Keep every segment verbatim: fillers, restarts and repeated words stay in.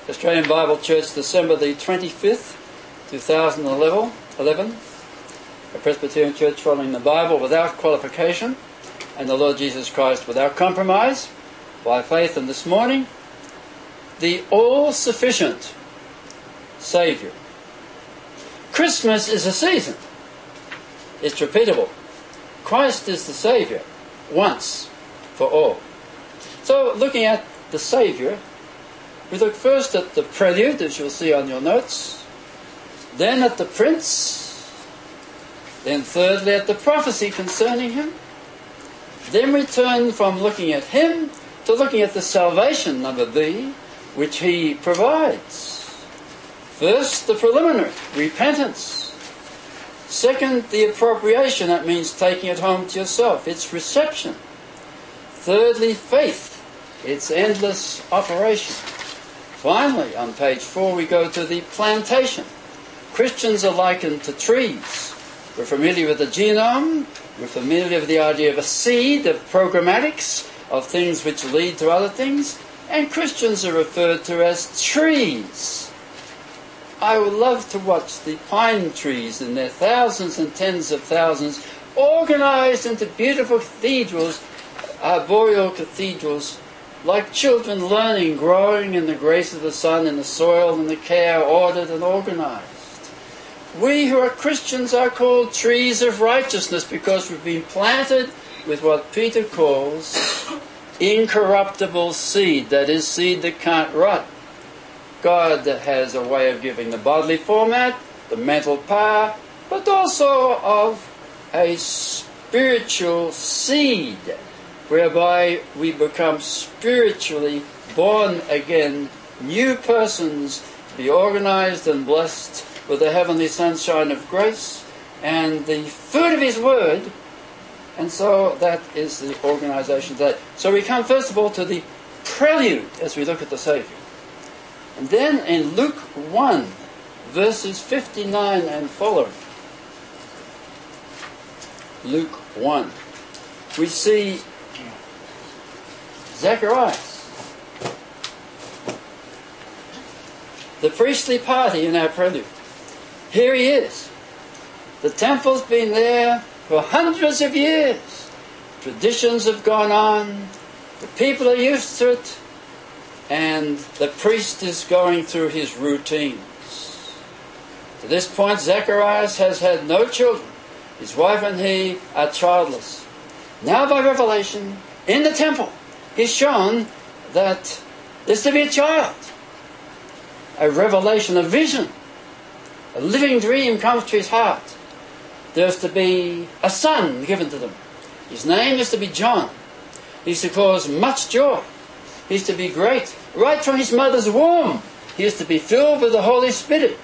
Australian Bible Church, December the twenty-fifth, two thousand eleven. A Presbyterian church following the Bible without qualification and the Lord Jesus Christ without compromise, by faith. And this morning, the all-sufficient Saviour. Christmas is a season. It's repeatable. Christ is the Saviour, once for all. So, looking at the Saviour, we look first at the prelude, as you'll see on your notes, then at the Prince, then thirdly at the prophecy concerning Him, then we turn from looking at Him to looking at the salvation, number B, which He provides. First, the preliminary, repentance. Second, the appropriation, that means taking it home to yourself, its reception. Thirdly, faith, its endless operation. Finally, on page four, we go to the plantation. Christians are likened to trees. We're familiar with the genome. We're familiar with the idea of a seed, of programmatics, of things which lead to other things. And Christians are referred to as trees. I would love to watch the pine trees in their thousands and tens of thousands organized into beautiful cathedrals, arboreal cathedrals, like children learning, growing in the grace of the sun, in the soil, in the care, ordered and organized. We who are Christians are called trees of righteousness because we've been planted with what Peter calls incorruptible seed, that is, seed that can't rot. God has a way of giving the bodily format, the mental power, but also of a spiritual seed, whereby we become spiritually born again, new persons, to be organized and blessed with the heavenly sunshine of grace and the food of His Word. And so that is the organization today. So we come first of all to the prelude as we look at the Saviour. And then in Luke one, verses fifty-nine and following, Luke one, we see Zacharias, the priestly party in our prelude. Here he is. The temple's been there for hundreds of years. Traditions have gone on. The people are used to it. And the priest is going through his routines. To this point, Zacharias has had no children. His wife and he are childless. Now by revelation, in the temple, he's shown that there's to be a child. A revelation, a vision. A living dream comes to his heart. There's to be a son given to them. His name is to be John. He's to cause much joy. He's to be great. Right from his mother's womb, he is to be filled with the Holy Spirit.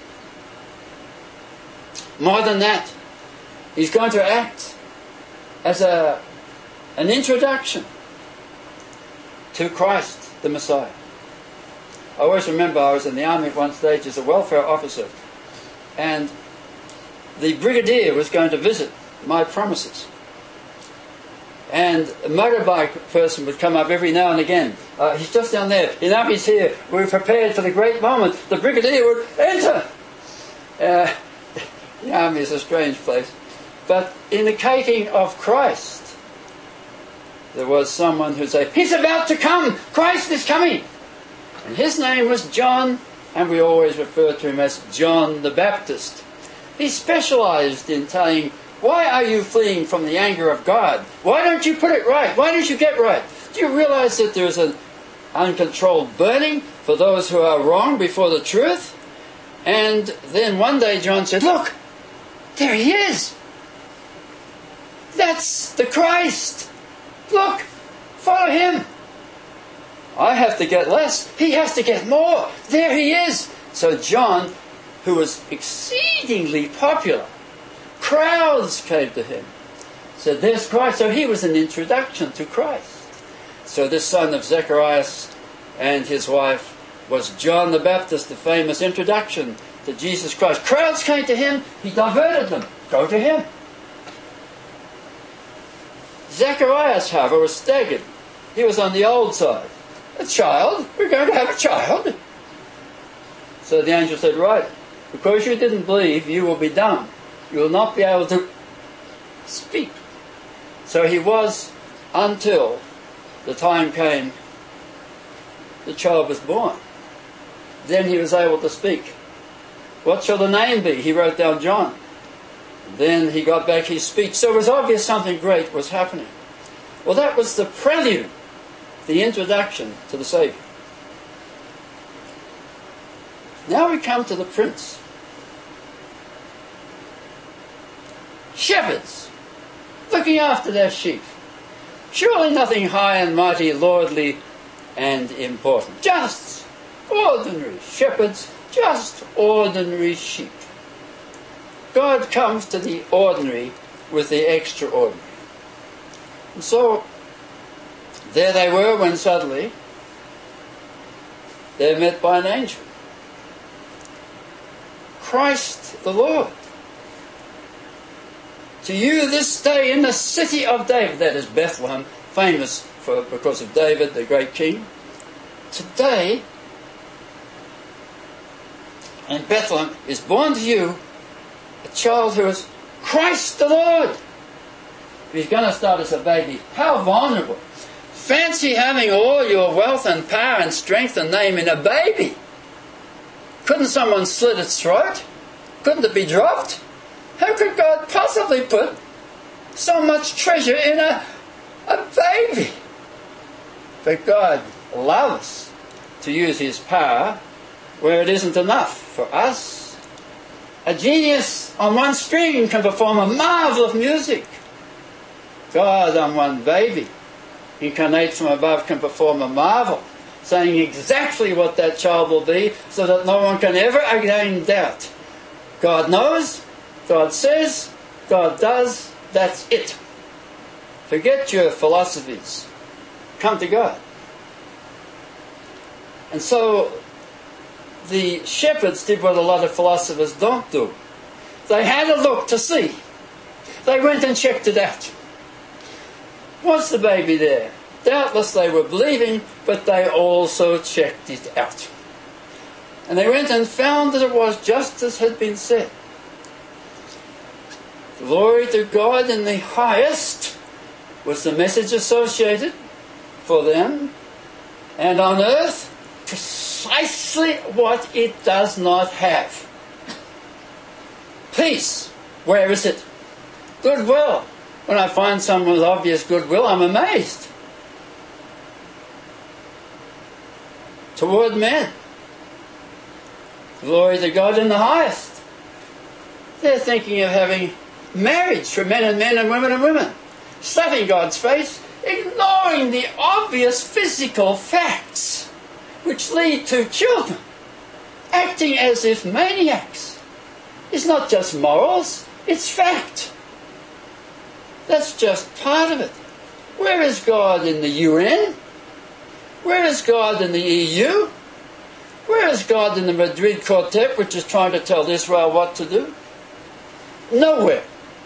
More than that, he's going to act as a, an introduction to Christ, the Messiah. I always remember I was in the army at one stage as a welfare officer, and the brigadier was going to visit my premises. And a motorbike person would come up every now and again. Uh, he's just down there. Enough, he's here. We're prepared for the great moment. The brigadier would enter. Uh, the army is a strange place. But in the caking of Christ, there was someone who'd say, "He's about to come! Christ is coming!" And his name was John, and we always refer to him as John the Baptist. He specialized in telling, why are you fleeing from the anger of God? Why don't you put it right? Why don't you get right? Do you realize that there's an uncontrolled burning for those who are wrong before the truth? And then one day John said, look, there he is. That's the Christ. Look, follow him. I have to get less. He has to get more. There he is. So John, who was exceedingly popular, crowds came to him, said, there's Christ. So he was an introduction to Christ. So this son of Zacharias and his wife was John the Baptist, the famous introduction to Jesus Christ. Crowds came to him. He diverted them. Go to him. Zacharias, however, was staggered. He was on the old side. A child? We're going to have a child? So the angel said, right, because you didn't believe, you will be dumb. You will not be able to speak. So he was until the time came the child was born. Then he was able to speak. What shall the name be? He wrote down John. Then he got back his speech. So it was obvious something great was happening. Well, that was the prelude, the introduction to the Saviour. Now we come to the Prince. Shepherds, looking after their sheep. Surely nothing high and mighty, lordly and important. Just ordinary shepherds, just ordinary sheep. God comes to the ordinary with the extraordinary. And so, there they were when suddenly they're met by an angel. Christ the Lord. To you this day in the city of David, that is Bethlehem, famous for because of David, the great king. Today, in Bethlehem, is born to you a child who is Christ the Lord. If he's going to start as a baby, how vulnerable. Fancy having all your wealth and power and strength and name in a baby. Couldn't someone slit its throat? Couldn't it be dropped? How could God possibly put so much treasure in a, a baby? But God loves to use his power where it isn't enough for us. A genius on one string can perform a marvel of music. God on one baby, incarnate from above, can perform a marvel, saying exactly what that child will be so that no one can ever again doubt. God knows, God says, God does, that's it. Forget your philosophies. Come to God. And so the shepherds did what a lot of philosophers don't do. They had a look to see. They went and checked it out. Was the baby there? Doubtless they were believing, but they also checked it out. And they went and found that it was just as had been said. Glory to God in the highest was the message associated for them. And on earth, precisely what it does not have. Peace. Where is it? Goodwill. When I find someone with obvious goodwill, I'm amazed. Toward men. Glory to God in the highest. They're thinking of having marriage for men and men and women and women. Stuffing God's face, ignoring the obvious physical facts which lead to children acting as if maniacs. It's not just morals, it's fact. That's just part of it. Where is God in the U N? Where is God in the E U? Where is God in the Madrid Quartet, which is trying to tell Israel what to do? Nowhere.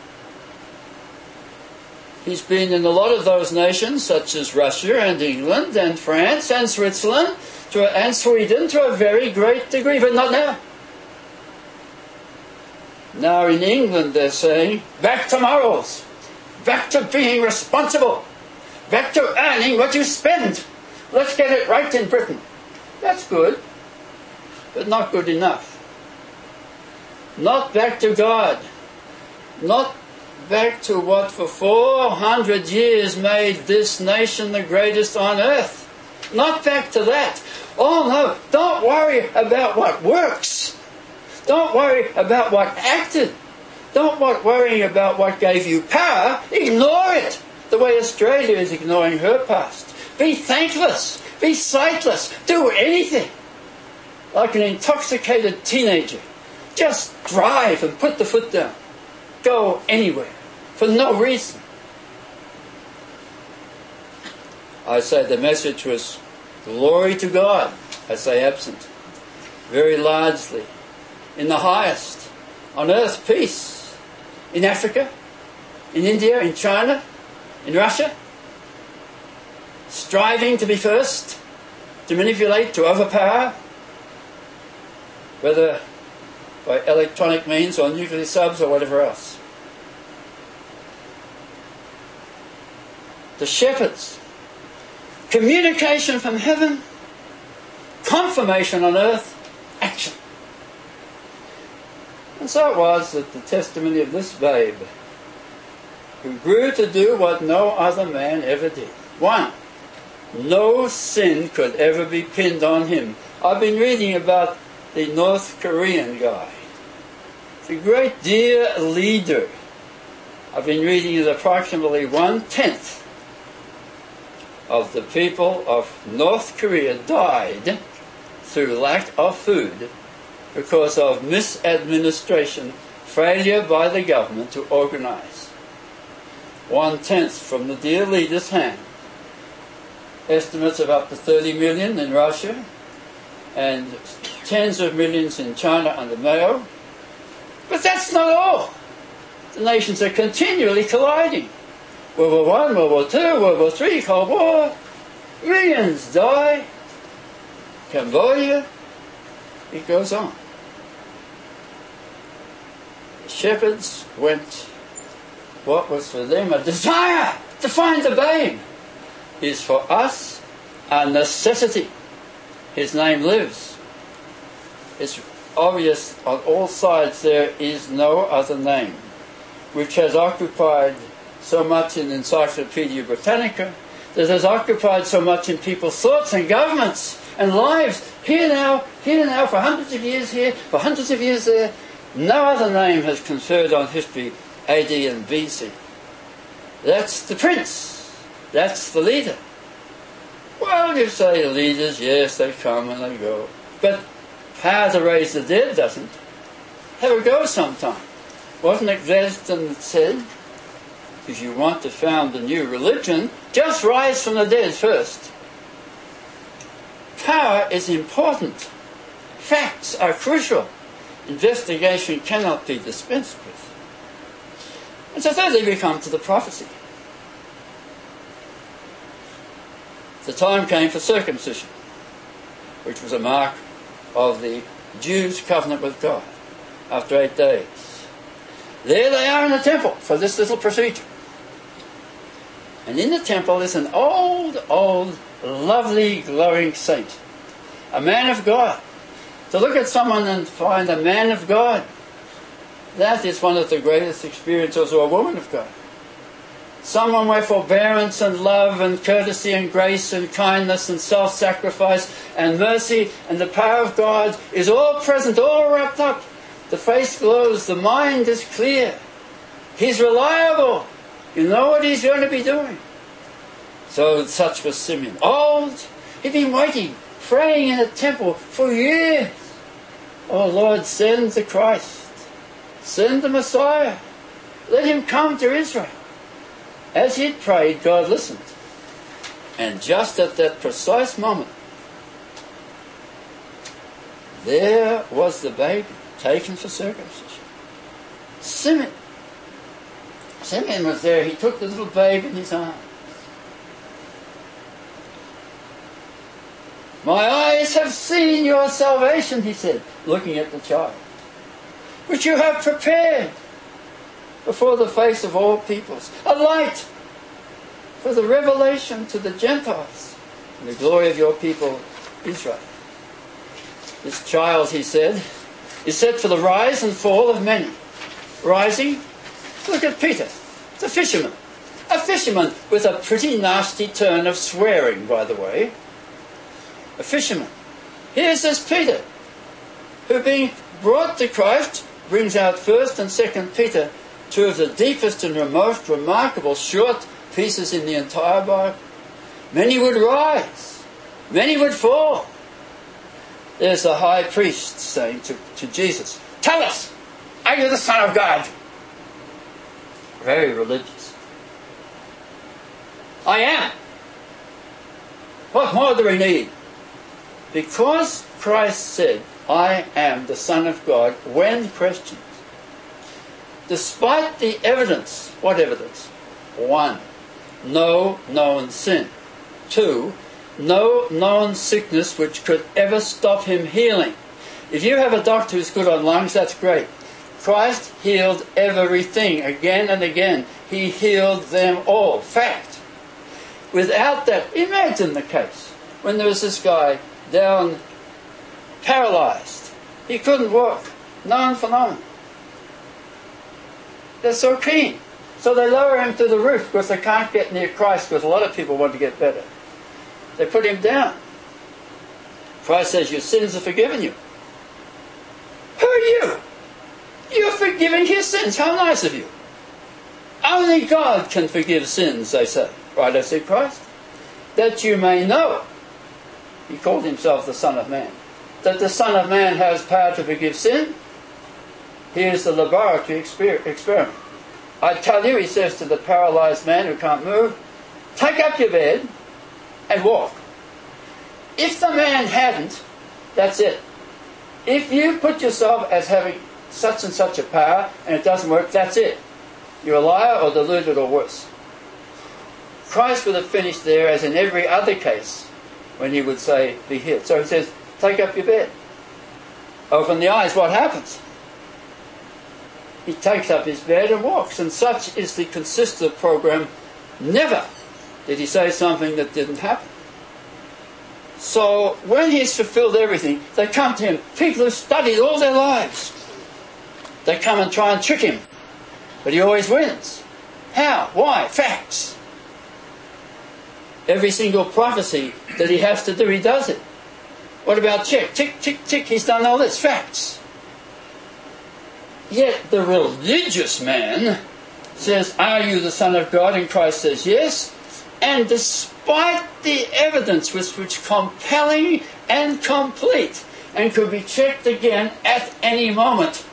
He's been in a lot of those nations, such as Russia and England and France and Switzerland to, and Sweden to a very great degree, but not now. Now in England they're saying, back to morals, back to being responsible, back to earning what you spend. Let's get it right in Britain. That's good, but not good enough. Not back to God. Not back to what for four hundred years made this nation the greatest on earth. Not back to that. Oh no, don't worry about what works. Don't worry about what acted. Don't worry about what gave you power. Ignore it, the way Australia is ignoring her past. Be thankless. Be sightless. Do anything. Like an intoxicated teenager. Just drive and put the foot down. Go anywhere. For no reason. I say the message was glory to God. I say absent. Very largely. In the highest. On earth, peace. In Africa. In India. In China. In Russia. Striving to be first. To manipulate. To overpower. whether by electronic means or nuclear subs or whatever else. The shepherds. Communication from heaven, confirmation on earth, action. And so it was that the testimony of this babe, who grew to do what no other man ever did. One, no sin could ever be pinned on him. I've been reading about the North Korean guy. The great dear leader. I've been reading is approximately one-tenth of the people of North Korea died through lack of food because of misadministration, failure by the government to organize. One-tenth from the dear leader's hand. Estimates of up to thirty million in Russia and tens of millions in China under Mao. But that's not all. The nations are continually colliding. World War One, World War Two, World War Three, Cold War. Millions die. Cambodia. It goes on. The shepherds went. What was for them a desire to find the babe is for us a necessity. His name lives. It's obvious on all sides there is no other name, which has occupied so much in Encyclopedia Britannica, that has occupied so much in people's thoughts and governments and lives. Here now, here now, for hundreds of years here, for hundreds of years there, no other name has conferred on history A D and B C. That's the prince. That's the leader. Well, you say leaders, yes, they come and they go. But power to raise the dead doesn't. Have a go sometime. Wasn't it Gladstone that said, if you want to found a new religion, just rise from the dead first. Power is important. Facts are crucial. Investigation cannot be dispensed with. And so thirdly we come to the prophecy. The time came for circumcision, which was a mark of the Jews' covenant with God after eight days. There they are in the temple for this little procedure. And in the temple is an old, old, lovely, glowing saint. A man of God. To look at someone and find a man of God, that is one of the greatest experiences of a woman of God. Someone where forbearance and love and courtesy and grace and kindness and self-sacrifice and mercy and the power of God is all present, all wrapped up. The face glows, the mind is clear. He's reliable. You know what he's going to be doing. So such was Simeon. Old, he'd been waiting, praying in a temple for years. Oh Lord, send the Christ. Send the Messiah. Let him come to Israel. As he'd prayed, God listened. And just at that precise moment, there was the baby taken for circumcision. Simeon. Simeon was there. He took the little babe in his arms. My eyes have seen your salvation, he said, looking at the child, which you have prepared before the face of all peoples, a light for the revelation to the Gentiles and the glory of your people Israel. This child, he said, is set for the rise and fall of many. Rising, look at Peter, the fisherman. A fisherman with a pretty nasty turn of swearing, by the way. A fisherman. Here's this Peter, who being brought to Christ, brings out first and second Peter, two of the deepest and most remarkable short pieces in the entire Bible. Many would rise. Many would fall. There's the high priest saying to, to Jesus, tell us, are you the Son of God? Very religious. I am. What more do we need? Because Christ said, I am the Son of God, when questioned, despite the evidence, what evidence? One, no known sin. Two, no known sickness which could ever stop him healing. If you have a doctor who's good on lungs, that's great. Christ healed everything again and again. He healed them all. Fact. Without that, imagine the case when there was this guy down paralyzed. He couldn't walk. Known phenomenon. They're so keen. So they lower him to the roof because they can't get near Christ because a lot of people want to get better. They put him down. Christ says, your sins are forgiven you. Who are you? You're forgiving his sins. How nice of you. Only God can forgive sins, they say. Right, I say Christ. That you may know. He called himself the Son of Man. That the Son of Man has power to forgive sin. Here's the laboratory exper- experiment. I tell you, he says to the paralyzed man who can't move, take up your bed and walk. If the man hadn't, that's it. If you put yourself as having such and such a power and it doesn't work, that's it. You're a liar or deluded or worse. Christ would have finished there as in every other case when he would say, be healed. So he says, take up your bed. Open the eyes. What happens? He takes up his bed and walks. And such is the consistent program. Never did he say something that didn't happen. So when he's fulfilled everything, they come to him. People who studied all their lives. They come and try and trick him. But he always wins. How? Why? Facts. Every single prophecy that he has to do, he does it. What about check? Tick, tick, tick. He's done all this. Facts. Yet the religious man says, are you the Son of God? And Christ says, yes. And despite the evidence was which compelling and complete and could be checked again at any moment.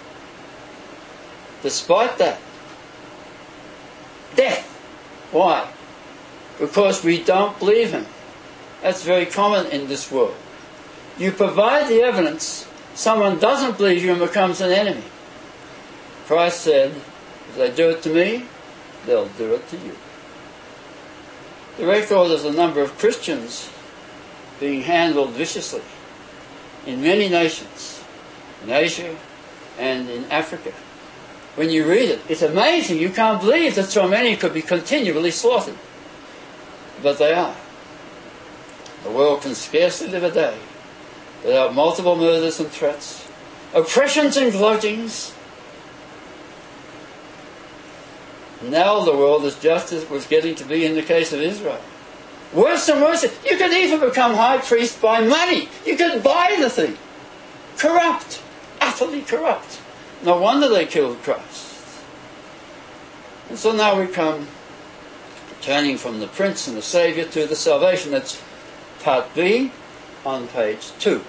Despite that, death. Why? Because we don't believe him. That's very common in this world. You provide the evidence, someone doesn't believe you and becomes an enemy. Christ said, if they do it to me, they'll do it to you. The record is a number of Christians being handled viciously in many nations, in Asia and in Africa. When you read it, it's amazing. You can't believe that so many could be continually slaughtered. But they are. The world can scarcely live a day without multiple murders and threats, oppressions and floggings. Now the world is just as it was getting to be in the case of Israel. Worse and worse. You could even become high priest by money. You could buy the thing. Corrupt. Utterly corrupt. No wonder they killed Christ. And so now we come turning from the Prince and the Saviour to the salvation. That's part B on page two.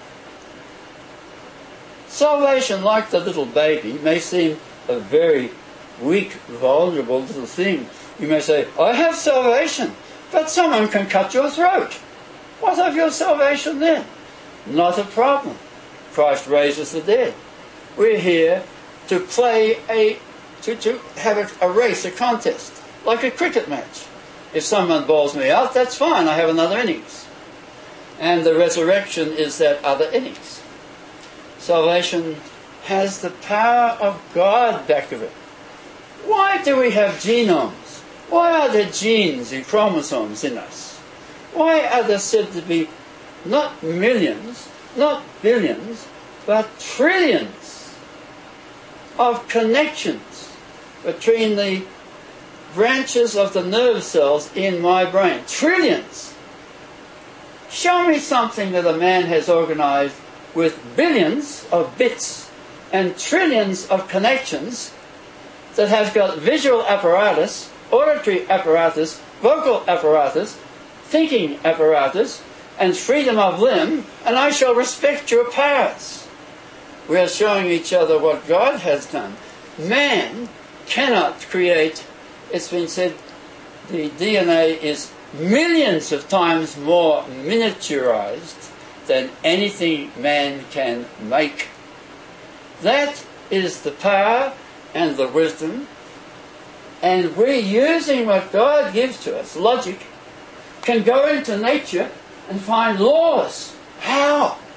Salvation, like the little baby, may seem a very weak, vulnerable little thing. You may say, I have salvation, but someone can cut your throat. What of your salvation then? Not a problem. Christ raises the dead. We're here to play a, to, to have a, a race, a contest, like a cricket match. If someone bowls me out, that's fine, I have another innings. And the resurrection is that other innings. Salvation has the power of God back of it. Why do we have genomes? Why are there genes and chromosomes in us? Why are there said to be not millions, not billions, but trillions of connections between the branches of the nerve cells in my brain? Trillions. Show me something that a man has organized with billions of bits and trillions of connections that have got visual apparatus, auditory apparatus, vocal apparatus, thinking apparatus, and freedom of limb, and I shall respect your powers. We are showing each other what God has done. Man cannot create, it's been said, the D N A is millions of times more miniaturized than anything man can make. That is the power and the wisdom, and we're using what God gives to us. Logic can go into nature and find laws. How?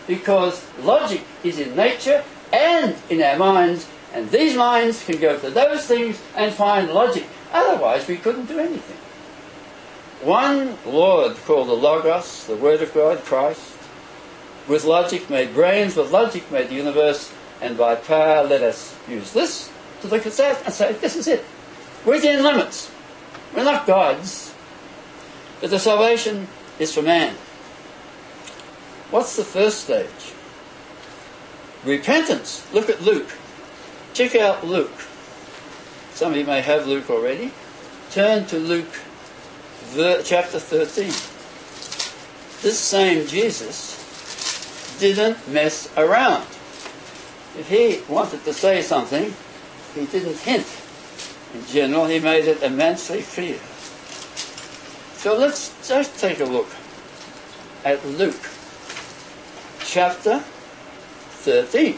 because logic is in nature and in our minds, and these minds can go to those things and find logic. Otherwise, we couldn't do anything. One Lord called the Logos, the Word of God, Christ, with logic made brains, with logic made the universe, and by power let us use this to look at that and say, this is it. Within limits. We're not gods. But the salvation is for man. What's the first stage? Repentance. Look at Luke. Check out Luke. Some of you may have Luke already. Turn to Luke chapter thirteen. This same Jesus didn't mess around. If he wanted to say something, he didn't hint. In general, he made it immensely clear. So let's just take a look at Luke chapter thirteen.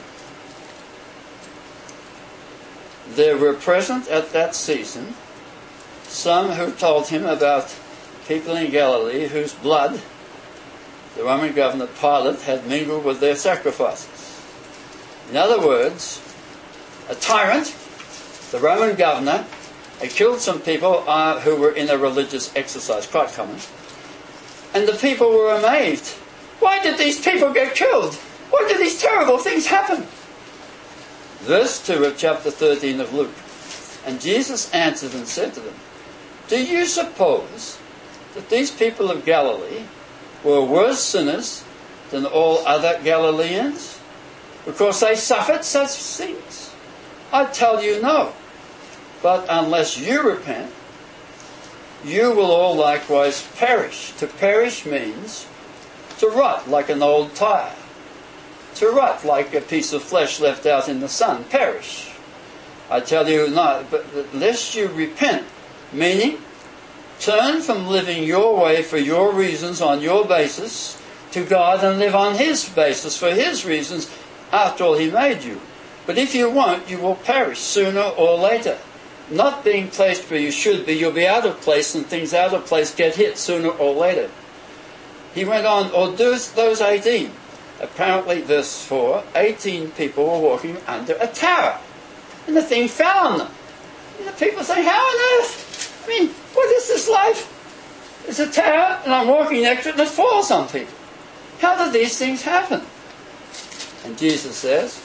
There were present at that season some who told him about people in Galilee whose blood the Roman governor Pilate had mingled with their sacrifices. In other words, a tyrant, the Roman governor, had killed some people uh, who were in a religious exercise, quite common. And the people were amazed. Why did these people get killed? Why did these terrible things happen? Verse two of chapter thirteen of Luke. And Jesus answered and said to them, do you suppose that these people of Galilee were worse sinners than all other Galileans, because they suffered such things? I tell you, no. But unless you repent, you will all likewise perish. To perish means to rot like an old tire. To rot like a piece of flesh left out in the sun. Perish. I tell you, no. But unless you repent, meaning turn from living your way for your reasons on your basis to God and live on His basis for His reasons. After all, He made you. But if you won't, you will perish sooner or later. Not being placed where you should be, you'll be out of place, and things out of place get hit sooner or later. He went on, or do those eighteen. Apparently, verse four, eighteen people were walking under a tower. And the thing fell on them. And the people say, how on earth? I mean, what is this life? It's a tower, and I'm walking next to it, and it falls on people. How did these things happen? And Jesus says,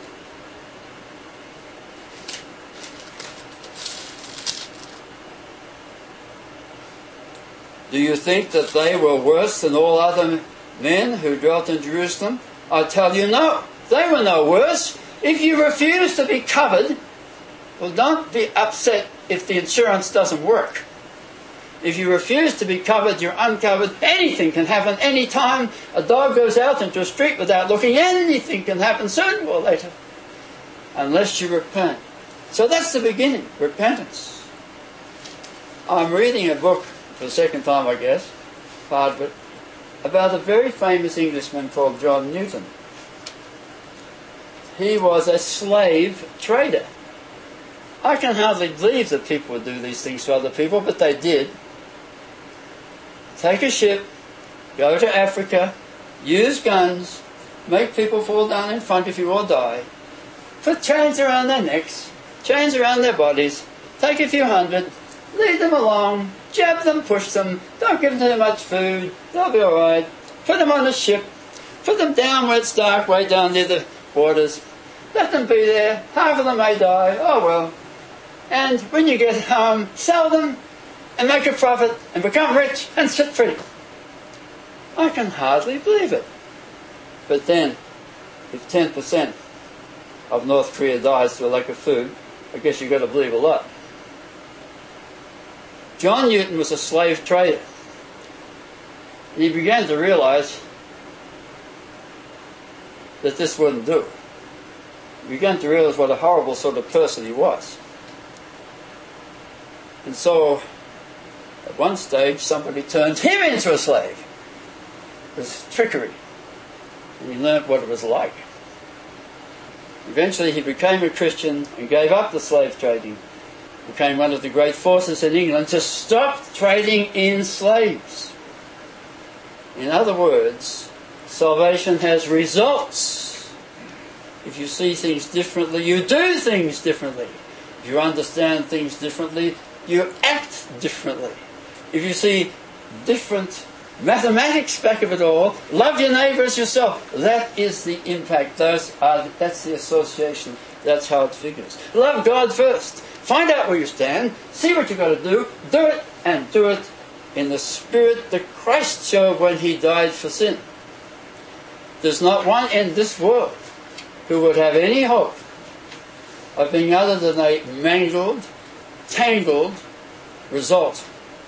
do you think that they were worse than all other men who dwelt in Jerusalem? I tell you, no. They were no worse. If you refuse to be covered, well, don't be upset if the insurance doesn't work. If you refuse to be covered, you're uncovered. Anything can happen any time. A dog goes out into a street without looking. Anything can happen sooner or later, unless you repent. So that's the beginning, repentance. I'm reading a book for the second time, I guess, part of it, about a very famous Englishman called John Newton. He was a slave trader. I can hardly believe that people would do these things to other people, but they did. Take a ship, go to Africa, use guns, make people fall down in front of you or die, put chains around their necks, chains around their bodies, take a few hundred, lead them along, jab them, push them, don't give them too much food, they'll be alright. Put them on a ship, put them down where it's dark, way down near the waters, let them be there, half of them may die, oh well. And when you get home, sell them and make a profit and become rich and sit free. I can hardly believe it. But then, if ten percent of North Korea dies to a lack of food, I guess you've got to believe a lot. John Newton was a slave trader. And he began to realize that this wouldn't do. He began to realize what a horrible sort of person he was. And so, at one stage, somebody turned him into a slave. It was trickery. And he learned what it was like. Eventually, he became a Christian and gave up the slave trading. Became one of the great forces in England to stop trading in slaves. In other words, Salvation has results. If you see things differently, you do things differently. If you understand things differently, you act differently. If you see different mathematics back of it all, love your neighbour as yourself, that is the impact. Those are, that's the association. That's how it figures. Love God first. Find out where you stand. See what you've got to do. Do it, and do it in the spirit that Christ showed when he died for sin. There's not one in this world who would have any hope of being other than a mangled, tangled result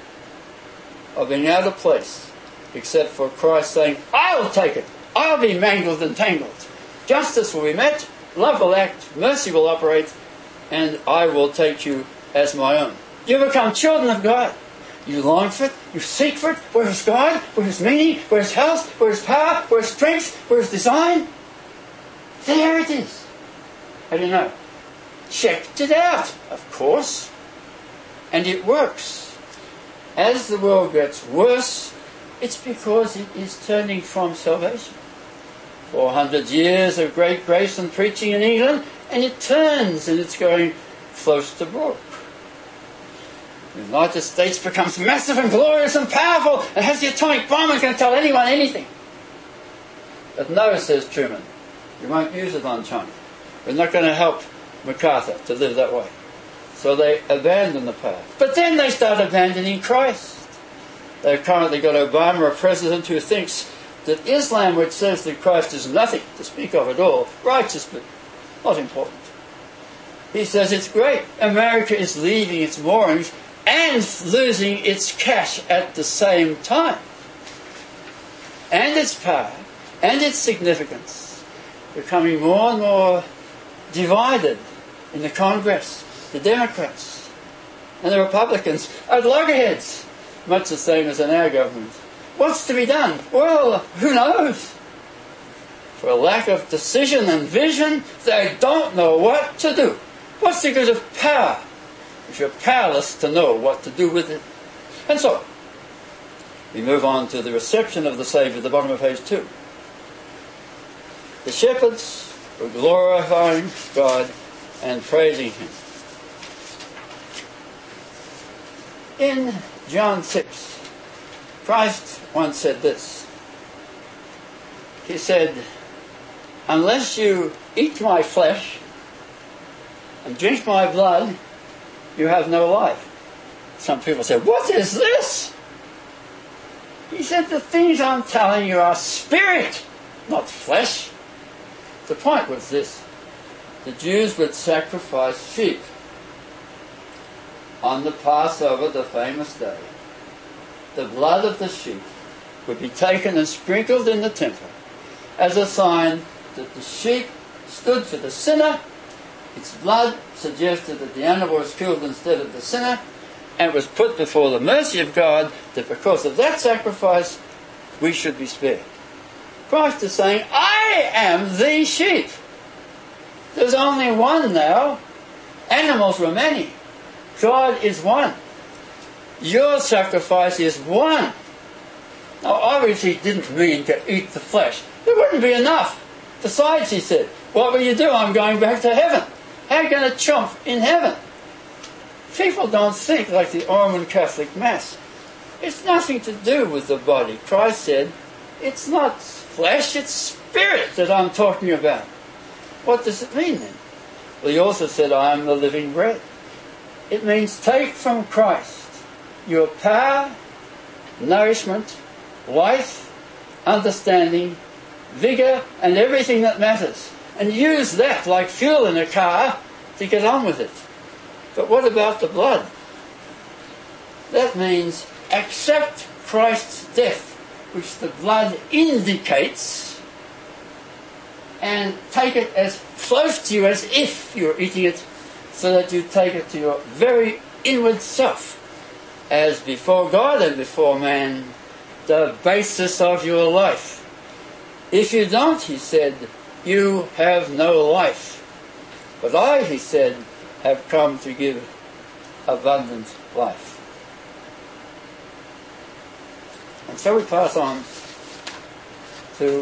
of being out of place, except for Christ saying, I'll take it. I'll be mangled and tangled. Justice will be met, love will act, mercy will operate, and I will take you as my own. You become children of God. You long for it, you seek for it. Where is God? Where is meaning? Where is health? Where is power? Where is strength? Where is design? There it is. How do you know? Checked it out, of course. And it works. As the world gets worse, it's because it is turning from salvation. Four hundred years of great grace and preaching in England, and it turns and it's going close to broke. The United States becomes massive and glorious and powerful and has the atomic bomb and can tell anyone anything. But no, says Truman, you won't use it on China. We're not going to help MacArthur to live that way. So they abandon the path. But then they start abandoning Christ. They've currently got Obama, a president who thinks that Islam, which says that Christ is nothing to speak of at all, righteous but not important. He says it's great. America is leaving its moorings and losing its cash at the same time. And its power, and its significance, becoming more and more divided in the Congress. The Democrats and the Republicans are loggerheads, much the same as in our government. What's to be done? Well, who knows? For a lack of decision and vision, they don't know what to do. What's the good of power if you're powerless to know what to do with it? And so, we move on to the reception of the Saviour at the bottom of page two. The shepherds were glorifying God and praising Him. In John six, Christ once said this. He said, unless you eat my flesh and drink my blood, you have no life. Some people say, what is this? He said, the things I'm telling you are spirit, not flesh. The point was this. The Jews would sacrifice sheep on the Passover, the famous day. The blood of the sheep would be taken and sprinkled in the temple as a sign that the sheep stood for the sinner. Its blood suggested that the animal was killed instead of the sinner, and was put before the mercy of God, that because of that sacrifice we should be spared. Christ is saying, I am the sheep. There's only one now. Animals were many. God is one. Your sacrifice is one. Now, obviously, he didn't mean to eat the flesh. There wouldn't be enough. Besides, he said, what will you do? I'm going back to heaven. How are you going to chomp in heaven? People don't think like the Roman Catholic Mass. It's nothing to do with the body. Christ said, it's not flesh, it's spirit that I'm talking about. What does it mean then? Well, he also said, I am the living bread. It means take from Christ your power, nourishment, life, understanding, vigour, and everything that matters. And use that like fuel in a car to get on with it. But what about the blood? That means accept Christ's death, which the blood indicates, and take it as close to you as if you're eating it, so that you take it to your very inward self, as before God and before man, the basis of your life. If you don't, he said, you have no life. But I, he said, have come to give abundant life. And so we pass on to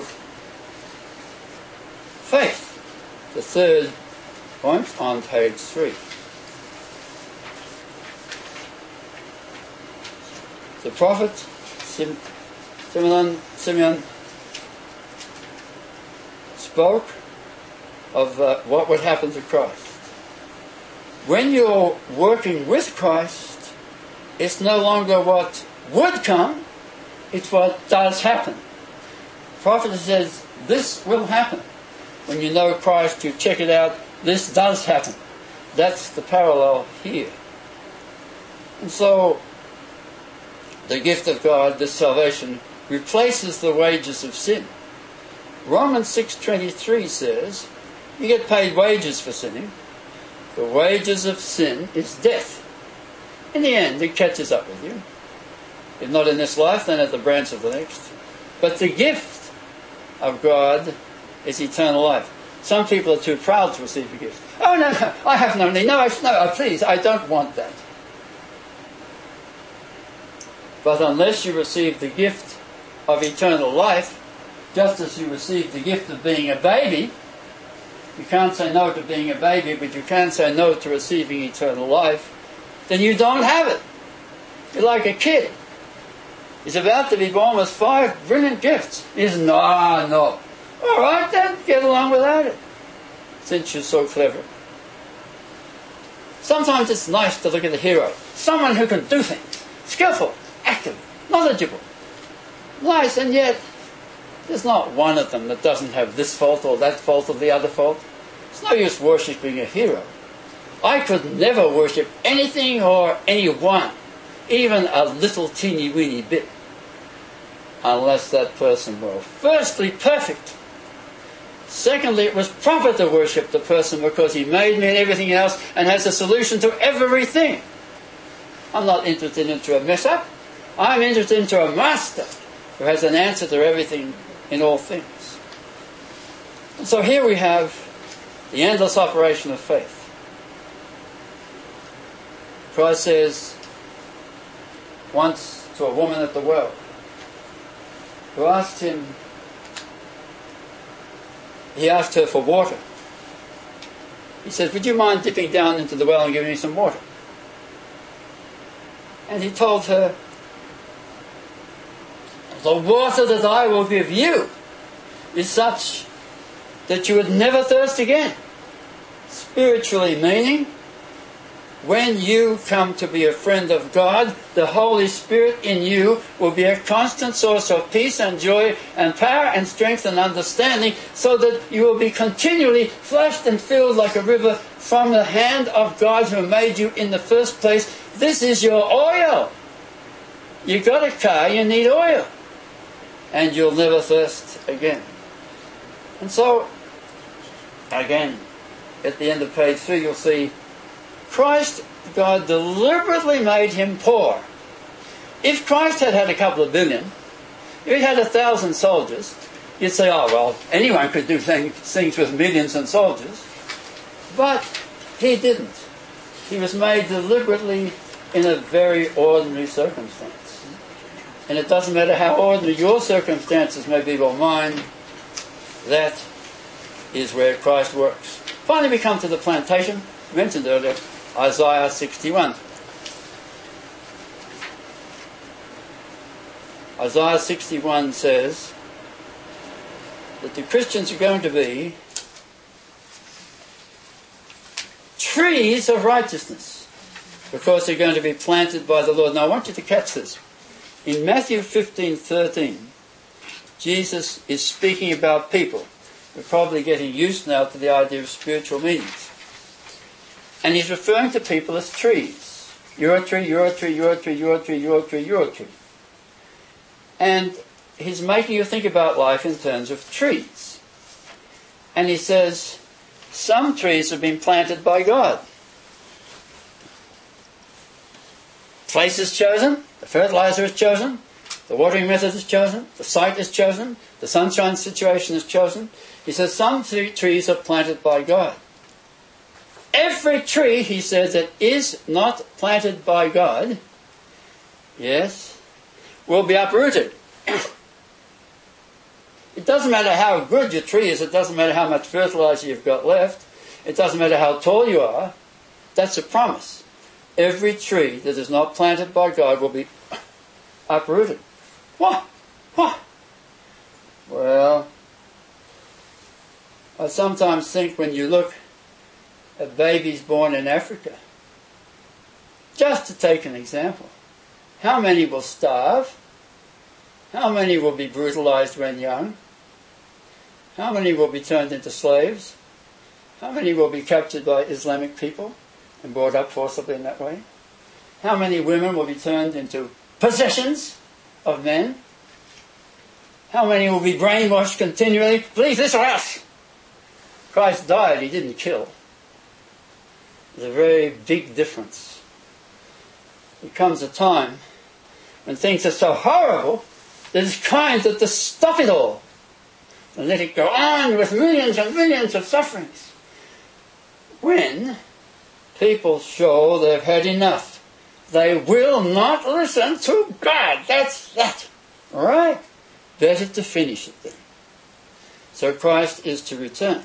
faith. The third point on page three. The prophet Sim- Simeon, Simeon spoke of uh, what would happen to Christ. When you're working with Christ, it's no longer what would come, it's what does happen. The prophet says, this will happen. When you know Christ, you check it out, this does happen. That's the parallel here. And so, the gift of God, this salvation, replaces the wages of sin. Romans six twenty-three says, you get paid wages for sinning. The wages of sin is death. In the end, it catches up with you. If not in this life, then at the branch of the next. But the gift of God is eternal life. Some people are too proud to receive a gift. Oh, no, no, I have no need. No, I, no, please, I don't want that. But unless you receive the gift of eternal life, just as you receive the gift of being a baby, you can't say no to being a baby, but you can say no to receiving eternal life, then you don't have it. You're like a kid. He's about to be born with five brilliant gifts. He says, no, no. All right, then, get along without it, since you're so clever. Sometimes it's nice to look at a hero, someone who can do things, skillful, active, knowledgeable. Nice, and yet there's not one of them that doesn't have this fault or that fault or the other fault. It's no use worshipping a hero. I could never worship anything or anyone, even a little teeny weeny bit, unless that person were firstly perfect. Secondly, it was proper to worship the person because he made me and everything else and has a solution to everything. I'm not interested into a mess up. I'm interested into a master who has an answer to everything in all things. And so here we have the endless operation of faith. Christ says once to a woman at the well who asked him, he asked her for water. He said, would you mind dipping down into the well and giving me some water? And he told her, the water that I will give you is such that you would never thirst again. Spiritually meaning, when you come to be a friend of God, the Holy Spirit in you will be a constant source of peace and joy and power and strength and understanding, so that you will be continually flushed and filled like a river from the hand of God who made you in the first place. This is your oil. You got a car, you need oil. And you'll never thirst again. And so, again, at the end of page three, you'll see Christ, God deliberately made him poor. If Christ had had a couple of billion, if he had a thousand soldiers, you'd say, oh, well, anyone could do things with millions and soldiers. But he didn't. He was made deliberately in a very ordinary circumstance. And it doesn't matter how ordinary your circumstances may be or mine, that is where Christ works. Finally, we come to the plantation, mentioned earlier, Isaiah sixty-one. Isaiah sixty-one says that the Christians are going to be trees of righteousness because they're going to be planted by the Lord. Now, I want you to catch this. In Matthew fifteen thirteen, Jesus is speaking about people. We're probably getting used now to the idea of spiritual meanings. And he's referring to people as trees. You're a tree, you're a tree, you're a tree, you're a tree, you're a tree, you're a tree. And he's making you think about life in terms of trees. And he says, some trees have been planted by God. Place is chosen, the fertilizer is chosen, the watering method is chosen, the site is chosen, the sunshine situation is chosen. He says some trees are planted by God. Every tree, he says, that is not planted by God, yes, will be uprooted. It doesn't matter how good your tree is. It doesn't matter how much fertilizer you've got left. It doesn't matter how tall you are. That's a promise. Every tree that is not planted by God will be uprooted. Why? Why? Well, I sometimes think when you look at babies born in Africa, just to take an example, how many will starve? How many will be brutalized when young? How many will be turned into slaves? How many will be captured by Islamic people and brought up forcibly in that way? How many women will be turned into possessions of men? How many will be brainwashed continually? Believe this or else. Christ died, he didn't kill. There's a very big difference. There comes a time when things are so horrible that it's time to, to stop it all and let it go on with millions and millions of sufferings. When people show they've had enough, they will not listen to God. That's that. All right? Better to finish it then. So Christ is to return.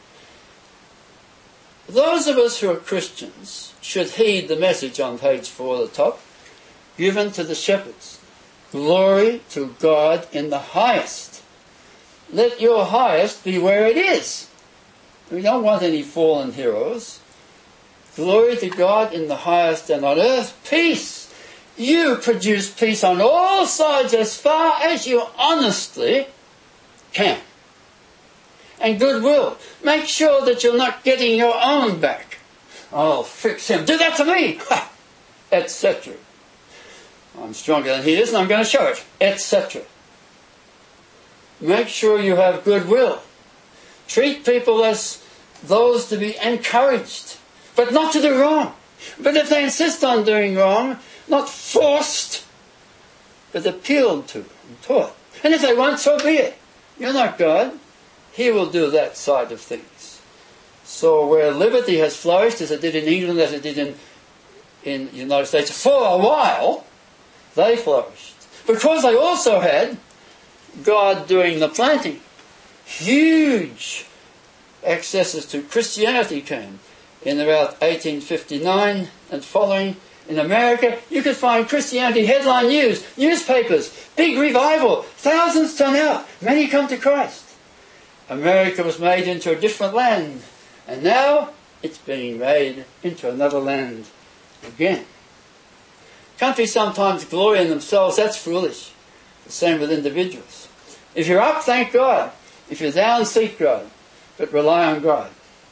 Those of us who are Christians should heed the message on page four at the top, given to the shepherds. Glory to God in the highest. Let your highest be where it is. We don't want any fallen heroes. Glory to God in the highest, and on earth peace. You produce peace on all sides as far as you honestly can. And goodwill. Make sure that you're not getting your own back. I'll fix him. Do that to me! et cetera. I'm stronger than he is and I'm going to show it, et cetera. Make sure you have goodwill. Treat people as those to be encouraged, but not to do wrong. But if they insist on doing wrong, not forced, but appealed to and taught. And if they won't, so be it. You're not God. He will do that side of things. So where liberty has flourished, as it did in England, as it did in, in the United States, for a while, they flourished. Because they also had God doing the planting. Huge accesses to Christianity came in about eighteen fifty-nine and following. In America, you could find Christianity headline news, newspapers, big revival, thousands turn out, many come to Christ. America was made into a different land, and now it's being made into another land again. Countries sometimes glory in themselves. That's foolish. The same with individuals. If you're up, thank God. If you're down, seek God. But rely on God.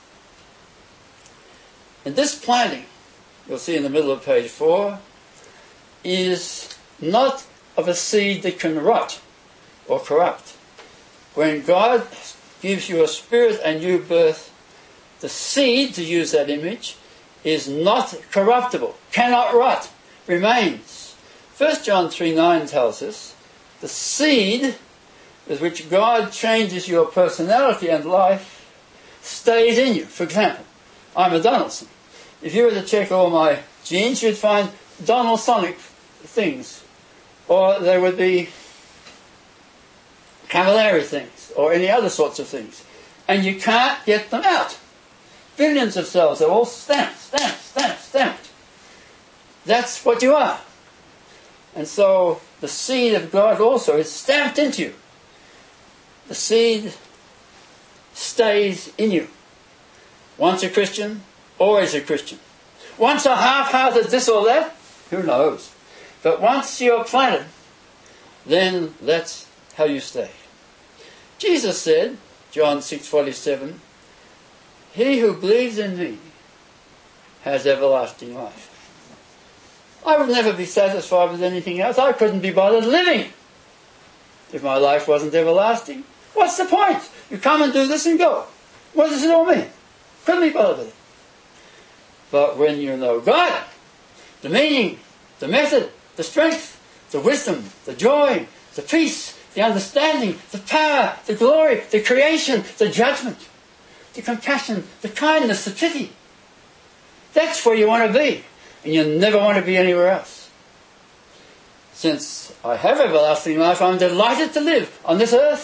And this planting, you'll see in the middle of page four, is not of a seed that can rot or corrupt. When God gives you a spirit and new birth, the seed, to use that image, is not corruptible, cannot rot, remains. First John three nine tells us, the seed with which God changes your personality and life stays in you. For example, I'm a Donaldson. If you were to check all my genes, you'd find Donaldsonic things. Or there would be Cavallari things, or any other sorts of things. And you can't get them out. Billions of cells are all stamped, stamped, stamped, stamped. That's what you are. And so the seed of God also is stamped into you. The seed stays in you. Once a Christian, always a Christian. Once a half-hearted this or that, who knows? But once you're planted, then that's how you stay. Jesus said, John six forty-seven, he who believes in me has everlasting life. I would never be satisfied with anything else. I couldn't be bothered living if my life wasn't everlasting. What's the point? You come and do this and go. What does it all mean? Couldn't be bothered with it. But when you know God, the meaning, the method, the strength, the wisdom, the joy, the peace, the understanding, the power, the glory, the creation, the judgment, the compassion, the kindness, the pity. That's where you want to be. And you never want to be anywhere else. Since I have everlasting life, I'm delighted to live on this earth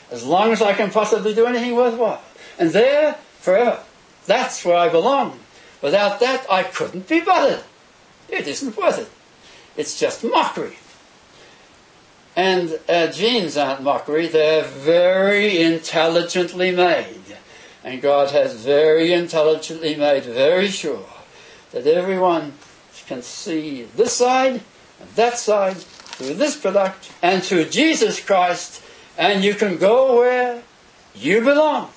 as long as I can possibly do anything worthwhile. And there, forever. That's where I belong. Without that, I couldn't be bothered. It isn't worth it. It's just mockery. And our genes aren't mockery. They're very intelligently made. And God has very intelligently made very sure that everyone can see this side and that side through this product and through Jesus Christ, and you can go where you belong.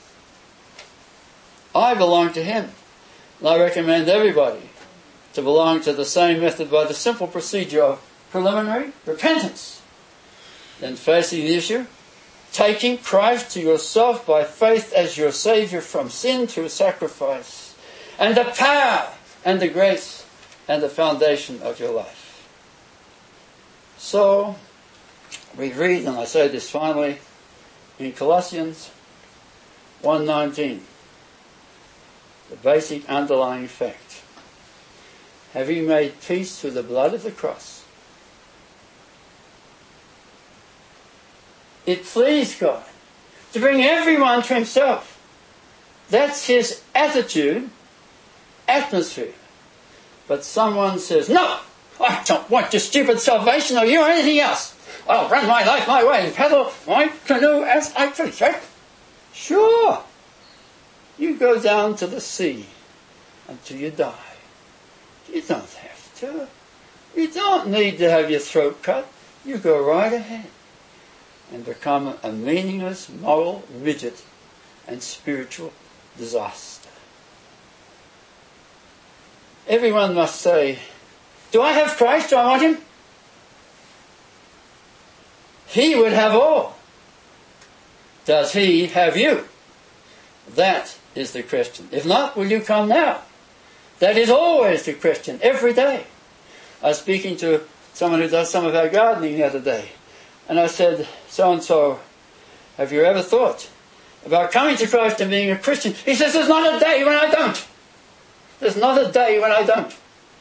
I belong to Him. And I recommend everybody to belong to the same method by the simple procedure of preliminary repentance. Then facing the issue, taking Christ to yourself by faith as your Saviour from sin through sacrifice, and the power and the grace and the foundation of your life. So, we read, and I say this finally, in Colossians one nineteen, the basic underlying fact. Having made peace through the blood of the cross, it pleased God to bring everyone to Himself. That's His attitude, atmosphere. But someone says, no, I don't want your stupid salvation or you or anything else. I'll run my life my way and paddle my canoe as I please, right? Sure. You go down to the sea until you die. You don't have to. You don't need to have your throat cut. You go right ahead and become a meaningless moral midget and spiritual disaster. Everyone must say, do I have Christ? Do I want Him? He would have all. Does He have you? That is the question. If not, will you come now? That is always the question, every day. I was speaking to someone who does some of our gardening the other day, and I said, so-and-so, have you ever thought about coming to Christ and being a Christian? He says, there's not a day when I don't. There's not a day when I don't.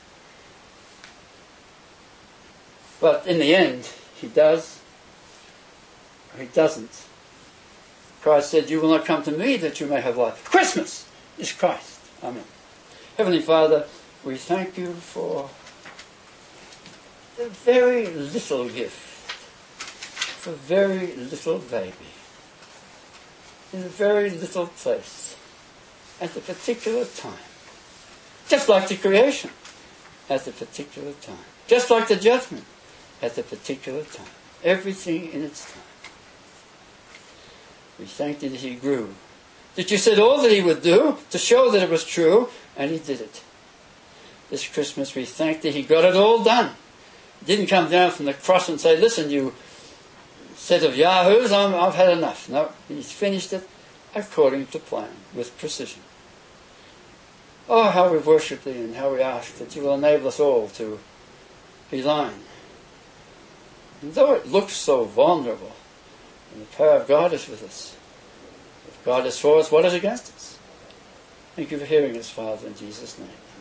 But in the end, he does, or he doesn't. Christ said, you will not come to me that you may have life. Christmas is Christ. Amen. Heavenly Father, we thank you for a very little gift, for a very little baby, in a very little place, at a particular time. Just like the creation, at a particular time. Just like the judgment, at a particular time. Everything in its time. We thank you that He grew. That you said all that He would do to show that it was true, and He did it. This Christmas we thank that He got it all done. He didn't come down from the cross and say, listen, you set of yahoos, I'm, I've had enough. No, He's finished it according to plan, with precision. Oh, how we worship Thee and how we ask that you will enable us all to be thine. And though it looks so vulnerable, and the power of God is with us. If God is for us, what is against us? Thank you for hearing us, Father, in Jesus' name.